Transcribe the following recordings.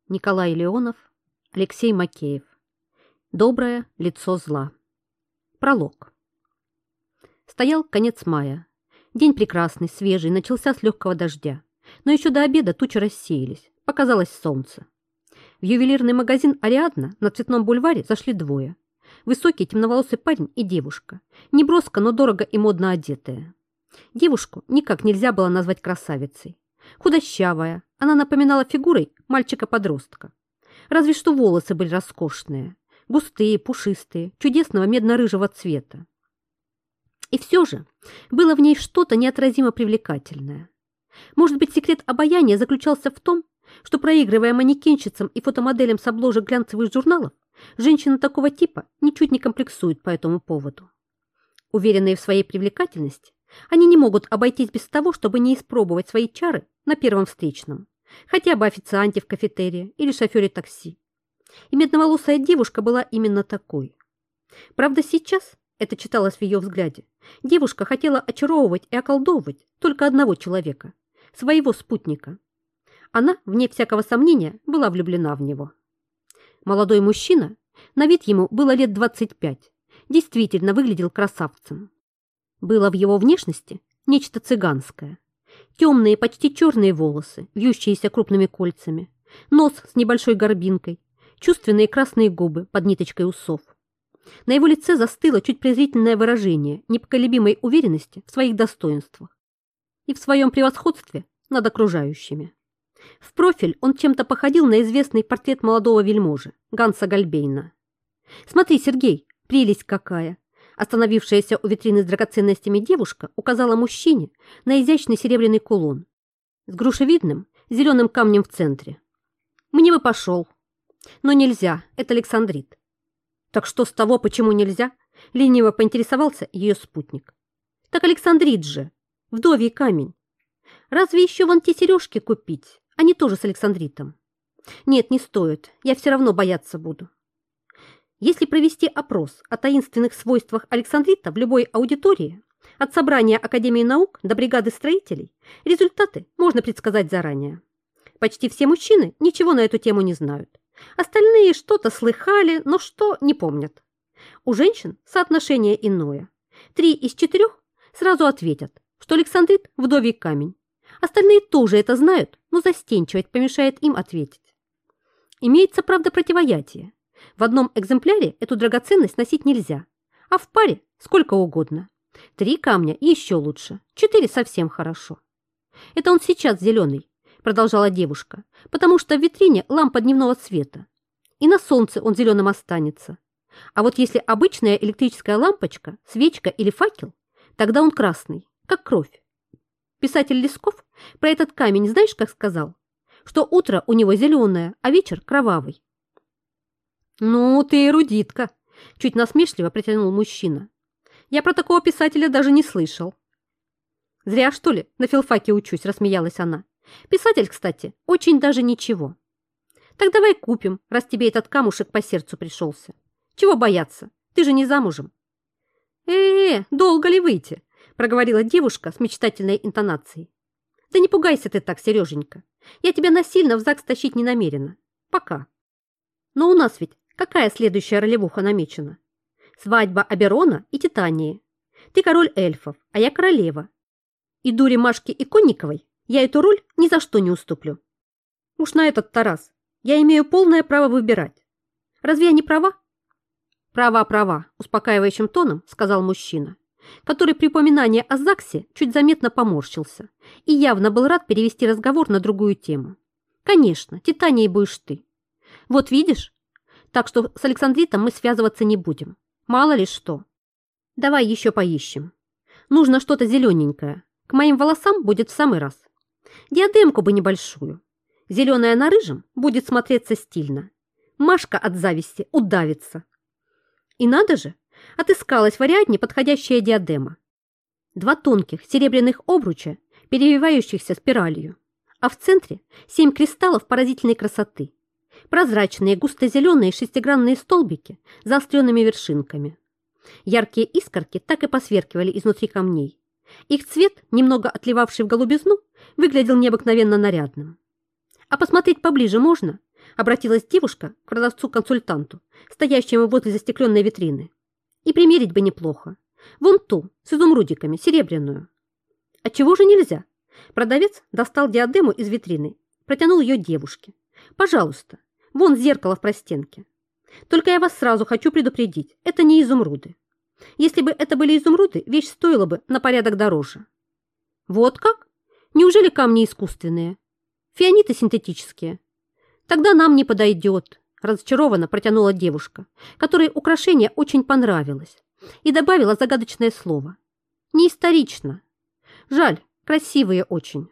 Николай Леонов, Алексей Макеев. Доброе лицо зла. Пролог. Стоял конец мая. День прекрасный, свежий, начался с легкого дождя. Но еще до обеда тучи рассеялись. Показалось солнце. В ювелирный магазин «Ариадна» на Цветном бульваре зашли двое. Высокий темноволосый парень и девушка. Не броско, но дорого и модно одетая. Девушку никак нельзя было назвать красавицей. Худощавая, она напоминала фигурой мальчика-подростка. Разве что волосы были роскошные, густые, пушистые, чудесного медно-рыжего цвета. И все же было в ней что-то неотразимо привлекательное. Может быть, секрет обаяния заключался в том, что, проигрывая манекенщицам и фотомоделям с обложек глянцевых журналов, женщины такого типа ничуть не комплексуют по этому поводу. Уверенные в своей привлекательности, они не могут обойтись без того, чтобы не испробовать свои чары на первом встречном, хотя бы официанте в кафетерии или шофере такси. И медноволосая девушка была именно такой. Правда, сейчас, это читалось в ее взгляде, девушка хотела очаровывать и околдовывать только одного человека, своего спутника. Она, вне всякого сомнения, была влюблена в него. Молодой мужчина, на вид ему было лет 25, действительно выглядел красавцем. Было в его внешности нечто цыганское. Темные, почти черные волосы, вьющиеся крупными кольцами, нос с небольшой горбинкой, чувственные красные губы под ниточкой усов. На его лице застыло чуть презрительное выражение непоколебимой уверенности в своих достоинствах и в своем превосходстве над окружающими. В профиль он чем-то походил на известный портрет молодого вельможи Ганса Гальбейна. «Смотри, Сергей, прелесть какая!» Остановившаяся у витрины с драгоценностями девушка указала мужчине на изящный серебряный кулон с грушевидным зеленым камнем в центре. «Мне бы пошел. Но нельзя, это александрит». «Так что с того, почему нельзя?» — лениво поинтересовался ее спутник. «Так александрит же, вдовий камень. Разве еще вон те сережки купить? Они тоже с александритом». «Нет, не стоит, я все равно бояться буду». Если провести опрос о таинственных свойствах александрита в любой аудитории, от собрания Академии наук до бригады строителей, результаты можно предсказать заранее. Почти все мужчины ничего на эту тему не знают. Остальные что-то слыхали, но что не помнят. У женщин соотношение иное. 3 из 4 сразу ответят, что александрит – вдовий камень. Остальные тоже это знают, но застенчивость помешает им ответить. Имеется, правда, противоядие. В одном экземпляре эту драгоценность носить нельзя, а в паре сколько угодно. 3 камня еще лучше, 4 совсем хорошо. Это он сейчас зеленый, продолжала девушка, потому что в витрине лампа дневного света, и на солнце он зеленым останется. А вот если обычная электрическая лампочка, свечка или факел, тогда он красный, как кровь. Писатель Лесков про этот камень знаешь, как сказал? Что утро у него зеленое, а вечер кровавый. «Ну, ты эрудитка», – чуть насмешливо протянул мужчина. «Я про такого писателя даже не слышал». «Зря, что ли, на филфаке учусь», – рассмеялась она. «Писатель, кстати, очень даже ничего». «Так давай купим, раз тебе этот камушек по сердцу пришелся. Чего бояться? Ты же не замужем». Долго ли выйти?» – проговорила девушка с мечтательной интонацией. «Да не пугайся ты так, Сереженька. Я тебя насильно в ЗАГС тащить не намерена. Пока. Но у нас ведь какая следующая ролевуха намечена? Свадьба Оберона и Титании. Ты король эльфов, а я королева. И дуре Машке Иконниковой я эту роль ни за что не уступлю. Уж на этот-то раз я имею полное право выбирать. Разве я не права?» «Права», успокаивающим тоном сказал мужчина, который при упоминании о ЗАГСе чуть заметно поморщился и явно был рад перевести разговор на другую тему. «Конечно, Титанией будешь ты. Вот видишь? Так что с александритом мы связываться не будем. Мало ли что. Давай еще поищем. Нужно что-то зелененькое. К моим волосам будет в самый раз. Диадемку бы небольшую. Зеленая на рыжем будет смотреться стильно. Машка от зависти удавится». И надо же, отыскалась в Ариадне подходящая диадема. 2 тонких серебряных обруча, перевивающихся спиралью, а в центре 7 кристаллов поразительной красоты. Прозрачные густо-зеленые шестигранные столбики с заостренными вершинками. Яркие искорки так и посверкивали изнутри камней. Их цвет, немного отливавший в голубизну, выглядел необыкновенно нарядным. «А посмотреть поближе можно?» обратилась девушка к продавцу-консультанту, стоящему возле застекленной витрины. И примерить бы неплохо. Вон ту, с изумрудиками, серебряную. Отчего же нельзя? Продавец достал диадему из витрины, протянул ее девушке. Пожалуйста, вон зеркало в простенке. Только я вас сразу хочу предупредить, это не изумруды. Если бы это были изумруды, вещь стоила бы на порядок дороже. Вот как? Неужели камни искусственные? Фианиты синтетические? Тогда нам не подойдет, разочарованно протянула девушка, которой украшение очень понравилось, и добавила загадочное слово. Не исторично. Жаль, красивые очень.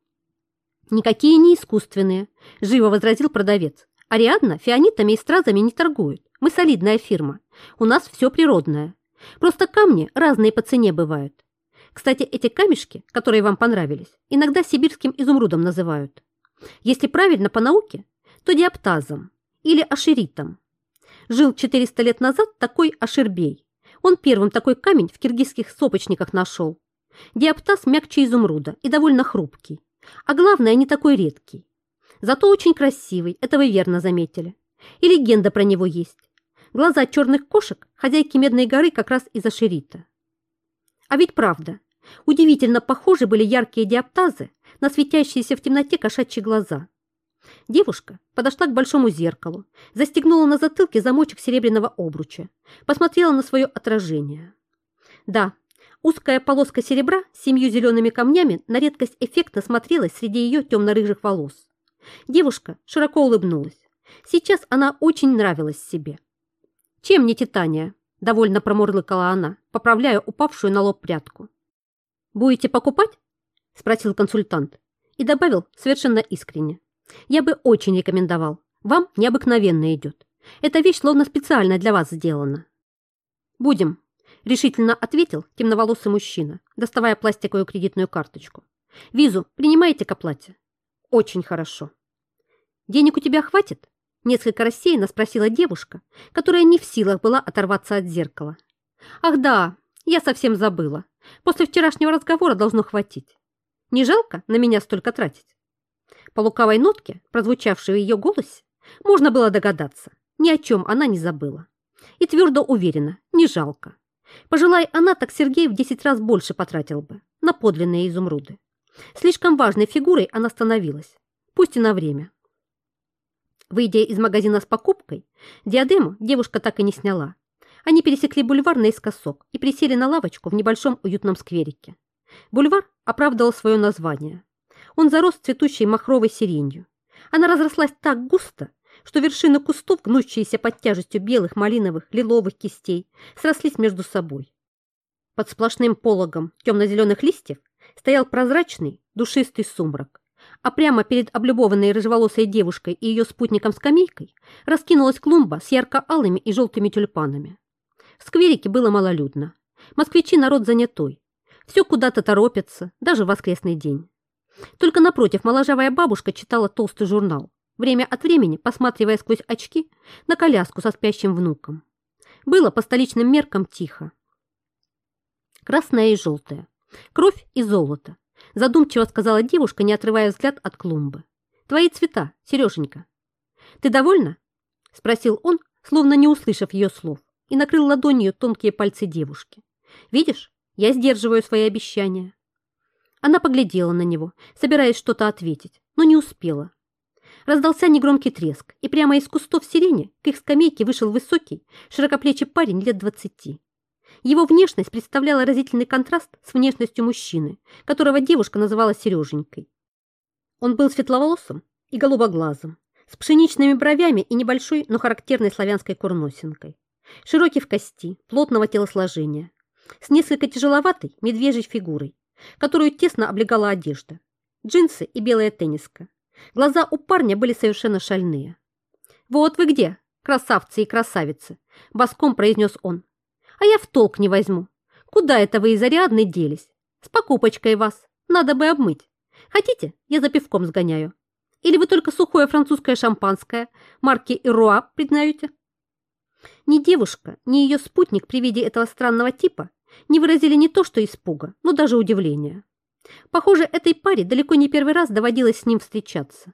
Никакие не искусственные, живо возразил продавец. Ариадна фианитами и стразами не торгует. Мы солидная фирма. У нас все природное. Просто камни разные по цене бывают. Кстати, эти камешки, которые вам понравились, иногда сибирским изумрудом называют. Если правильно по науке, то диаптазом или аширитом. Жил 400 лет назад такой Аширбей. Он первым такой камень в киргизских сопочниках нашел. Диаптаз мягче изумруда и довольно хрупкий. А главное, не такой редкий. Зато очень красивый, это вы верно заметили. И легенда про него есть. Глаза черных кошек хозяйки Медной горы как раз из аширита. А ведь правда, удивительно похожи были яркие диаптазы на светящиеся в темноте кошачьи глаза. Девушка подошла к большому зеркалу, застегнула на затылке замочек серебряного обруча, посмотрела на свое отражение. Да, узкая полоска серебра с 7 зелеными камнями на редкость эффектно смотрелась среди ее темно-рыжих волос. Девушка широко улыбнулась. Сейчас она очень нравилась себе. «Чем не Титания?» – довольно промурлыкала она, поправляя упавшую на лоб прядку. «Будете покупать?» – спросил консультант и добавил совершенно искренне. «Я бы очень рекомендовал. Вам необыкновенно идет. Эта вещь словно специально для вас сделана». «Будем», – решительно ответил темноволосый мужчина, доставая пластиковую кредитную карточку. «Визу принимаете к оплате?» «Очень хорошо». «Денег у тебя хватит?» Несколько рассеянно спросила девушка, которая не в силах была оторваться от зеркала. «Ах да, я совсем забыла. После вчерашнего разговора должно хватить. Не жалко на меня столько тратить?» По лукавой нотке, прозвучавшей в ее голосе, можно было догадаться, ни о чем она не забыла. И твердо уверена, не жалко. Пожелай она, так Сергей в 10 раз больше потратил бы на подлинные изумруды. Слишком важной фигурой она становилась, пусть и на время. Выйдя из магазина с покупкой, диадему девушка так и не сняла. Они пересекли бульвар наискосок и присели на лавочку в небольшом уютном скверике. Бульвар оправдывал свое название. Он зарос цветущей махровой сиренью. Она разрослась так густо, что вершины кустов, гнущиеся под тяжестью белых, малиновых, лиловых кистей, срослись между собой. Под сплошным пологом темно-зеленых листьев стоял прозрачный, душистый сумрак. А прямо перед облюбованной рыжеволосой девушкой и ее спутником-скамейкой раскинулась клумба с ярко-алыми и желтыми тюльпанами. В скверике было малолюдно. Москвичи народ занятой. Все куда-то торопятся, даже в воскресный день. Только напротив моложавая бабушка читала толстый журнал, время от времени посматривая сквозь очки на коляску со спящим внуком. Было по столичным меркам тихо. Красное и желтое, кровь и золото. Задумчиво сказала девушка, не отрывая взгляд от клумбы. «Твои цвета, Сереженька». «Ты довольна?» – спросил он, словно не услышав ее слов, и накрыл ладонью тонкие пальцы девушки. «Видишь, я сдерживаю свои обещания». Она поглядела на него, собираясь что-то ответить, но не успела. Раздался негромкий треск, и прямо из кустов сирени к их скамейке вышел высокий, широкоплечий парень лет 20. Его внешность представляла разительный контраст с внешностью мужчины, которого девушка называла Сереженькой. Он был светловолосым и голубоглазым, с пшеничными бровями и небольшой, но характерной славянской курносинкой. Широкий в кости, плотного телосложения, с несколько тяжеловатой медвежьей фигурой, которую тесно облегала одежда, джинсы и белая тенниска. Глаза у парня были совершенно шальные. «Вот вы где, красавцы и красавицы!» – боском произнес он. «А я в толк не возьму. Куда это вы из Ариадны делись? С покупочкой вас. Надо бы обмыть. Хотите, я за пивком сгоняю? Или вы только сухое французское шампанское марки Ируа признаете?» Ни девушка, ни ее спутник при виде этого странного типа не выразили не то что испуга, но даже удивления. Похоже, этой паре далеко не первый раз доводилось с ним встречаться.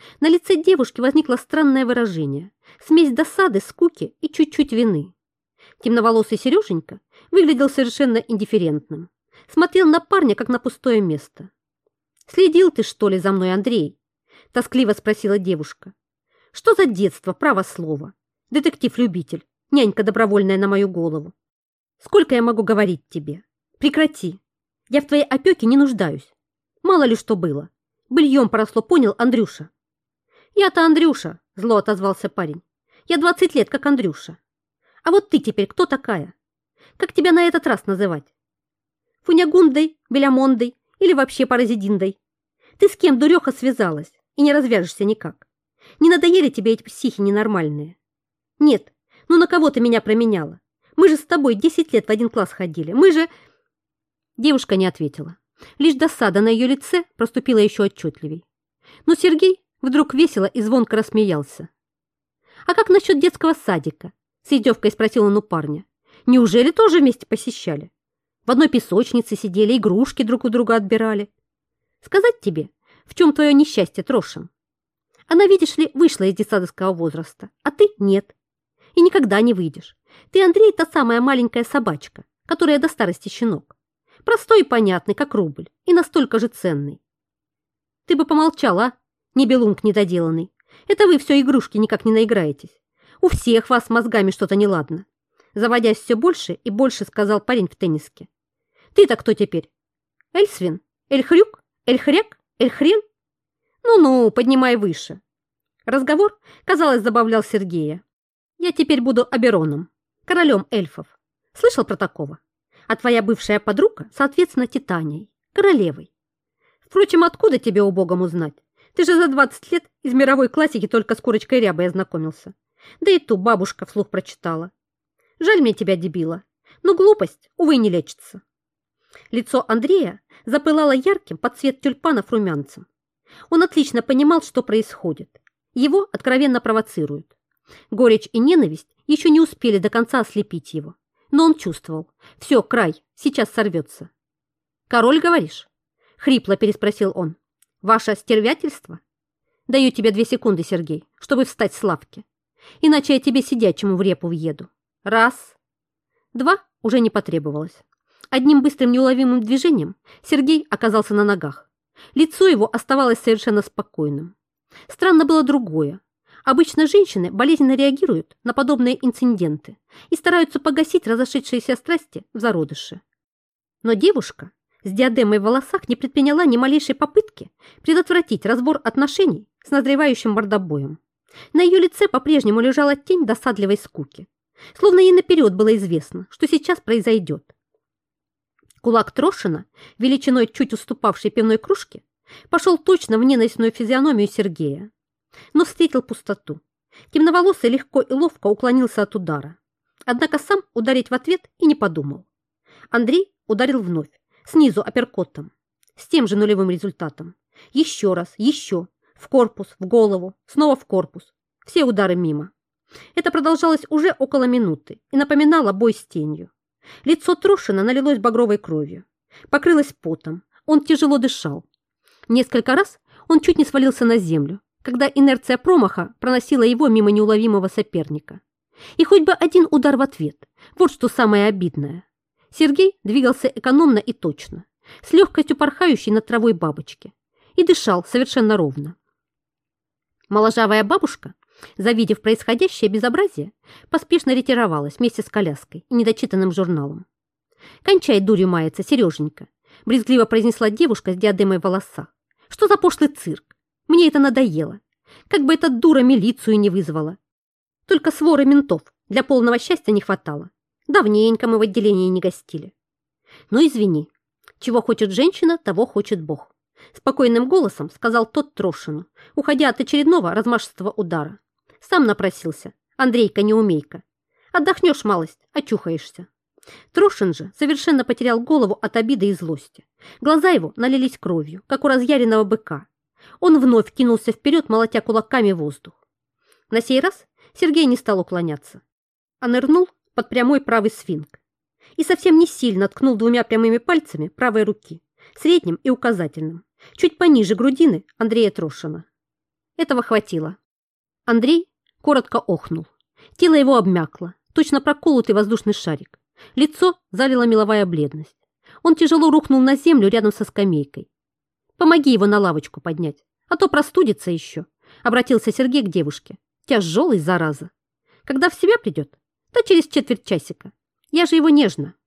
На лице девушки возникло странное выражение, смесь досады, скуки и чуть-чуть вины. Темноволосый Сереженька выглядел совершенно индифферентным, смотрел на парня, как на пустое место. «Следил ты, что ли, за мной, Андрей?» – тоскливо спросила девушка. «Что за детство, право слово? Детектив-любитель, нянька добровольная на мою голову. Сколько я могу говорить тебе? Прекрати. Я в твоей опеке не нуждаюсь. Мало ли что было. Быльем поросло, понял, Андрюша?» «Я-то Андрюша», – зло отозвался парень. «Я 20 лет, как Андрюша. А вот ты теперь кто такая? Как тебя на этот раз называть? Фунягундой, Белямондой или вообще Паразидиндой? Ты с кем, дуреха, связалась и не развяжешься никак? Не надоели тебе эти психи ненормальные? Нет, ну на кого ты меня променяла? Мы же с тобой 10 лет в один класс ходили. Мы же...» Девушка не ответила. Лишь досада на ее лице проступила еще отчетливей. Но Сергей вдруг весело и звонко рассмеялся. «А как насчет детского садика?» С издевкой спросил он у парня. «Неужели тоже вместе посещали? В одной песочнице сидели, игрушки друг у друга отбирали. Сказать тебе, в чем твое несчастье, Трошин? Она, видишь ли, вышла из детсадовского возраста, а ты нет. И никогда не выйдешь. Ты, Андрей, та самая маленькая собачка, которая до старости щенок. Простой и понятный, как рубль, и настолько же ценный. Ты бы помолчала, а? Небелунг недоделанный. Это вы все игрушки никак не наиграетесь. У всех вас с мозгами что-то неладно. Заводясь все больше и больше, сказал парень в тенниске. Ты-то кто теперь? Эльсвин? Эльхрюк? Эльхряк? Эльхрен? Ну-ну, поднимай выше. Разговор, казалось, забавлял Сергея. Я теперь буду Обероном, королем эльфов. Слышал про такого? А твоя бывшая подруга, соответственно, Титанией, королевой. Впрочем, откуда тебе, убогому, знать? Ты же за 20 лет из мировой классики только с курочкой рябой ознакомился. Да и ту бабушка вслух прочитала. Жаль мне тебя, дебила, но глупость, увы, не лечится. Лицо Андрея запылало ярким под цвет тюльпанов румянцем. Он отлично понимал, что происходит. Его откровенно провоцируют. Горечь и ненависть еще не успели до конца ослепить его. Но он чувствовал. Все, край, сейчас сорвется. «Король, говоришь?» — хрипло переспросил он. «Ваше стервятельство? Даю тебе 2 секунды, Сергей, чтобы встать с лавки. Иначе я тебе сидячему в репу въеду. 1, 2 уже не потребовалось. Одним быстрым неуловимым движением Сергей оказался на ногах. Лицо его оставалось совершенно спокойным. Странно было другое. Обычно женщины болезненно реагируют на подобные инциденты и стараются погасить разошедшиеся страсти в зародыше. Но девушка с диадемой в волосах не предприняла ни малейшей попытки предотвратить разбор отношений с назревающим мордобоем. На ее лице по-прежнему лежала тень досадливой скуки, словно ей наперед было известно, что сейчас произойдет. Кулак Трошина, величиной чуть уступавшей пивной кружке, пошел точно в ненавистную физиономию Сергея, но встретил пустоту. Темноволосый легко и ловко уклонился от удара, однако сам ударить в ответ и не подумал. Андрей ударил вновь, снизу апперкотом, с тем же нулевым результатом. Еще раз, еще, в корпус, в голову, снова в корпус. Все удары мимо. Это продолжалось уже около минуты и напоминало бой с тенью. Лицо Трошина налилось багровой кровью, покрылось потом, он тяжело дышал. Несколько раз он чуть не свалился на землю, когда инерция промаха проносила его мимо неуловимого соперника. И хоть бы один удар в ответ, вот что самое обидное. Сергей двигался экономно и точно, с легкостью порхающей над травой бабочки, и дышал совершенно ровно. Моложавая бабушка, завидев происходящее безобразие, поспешно ретировалась вместе с коляской и недочитанным журналом. «Кончай дурью маяться, Сереженька», — брезгливо произнесла девушка с диадемой в волосах. «Что за пошлый цирк? Мне это надоело. Как бы эта дура милицию не вызвала. Только своры ментов для полного счастья не хватало. Давненько мы в отделении не гостили. Ну, извини, чего хочет женщина, того хочет Бог», — спокойным голосом сказал тот Трошину, уходя от очередного размашистого удара. «Сам напросился, Андрейка-неумейка. Отдохнешь малость, очухаешься». Трошин же совершенно потерял голову от обиды и злости. Глаза его налились кровью, как у разъяренного быка. Он вновь кинулся вперед, молотя кулаками воздух. На сей раз Сергей не стал уклоняться, а нырнул под прямой правый сфинк и совсем не сильно ткнул 2 прямыми пальцами правой руки, средним и указательным, чуть пониже грудины Андрея Трошина. Этого хватило. Андрей коротко охнул. Тело его обмякло, точно проколотый воздушный шарик. Лицо залила меловая бледность. Он тяжело рухнул на землю рядом со скамейкой. «Помоги его на лавочку поднять, а то простудится еще», — обратился Сергей к девушке. «Тяжелый, зараза. Когда в себя придет, то через четверть часика. Я же его нежно».